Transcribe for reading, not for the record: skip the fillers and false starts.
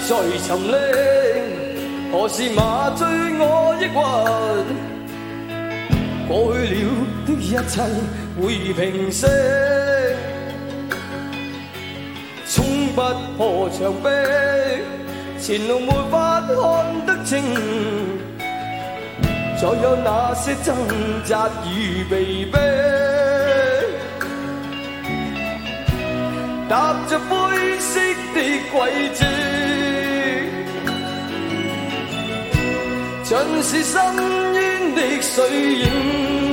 在沉溺，何时麻醉我抑郁？过去了的一切会平息，冲不破墙壁，前路没法看得清，再有那些挣扎与被逼，踏着灰色的轨迹，尽是深渊的水影。